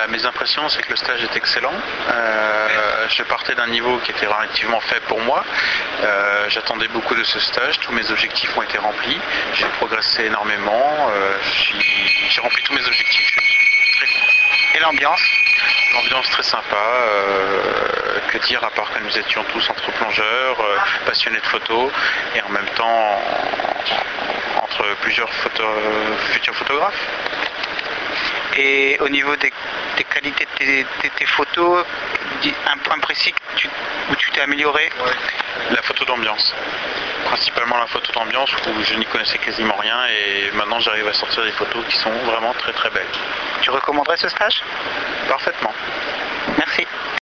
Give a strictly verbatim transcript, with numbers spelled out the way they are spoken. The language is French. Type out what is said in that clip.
Bah, mes impressions, c'est que le stage est excellent. Euh, je partais d'un niveau qui était relativement faible pour moi. Euh, J'attendais beaucoup de ce stage. Tous mes objectifs ont été remplis. J'ai progressé énormément. Euh, J'ai rempli tous mes objectifs. Je suis très content. Et l'ambiance? L'ambiance très sympa. Euh, que dire à part que nous étions tous entre plongeurs, euh, passionnés de photos et en même temps entre plusieurs photo futurs photographes. Et au niveau des, des qualités de tes, tes, tes photos, un point précis que tu, où tu t'es amélioré? La photo d'ambiance. Principalement la photo d'ambiance où je n'y connaissais quasiment rien et maintenant j'arrive à sortir des photos qui sont vraiment très très belles. Tu recommanderais ce stage? Parfaitement.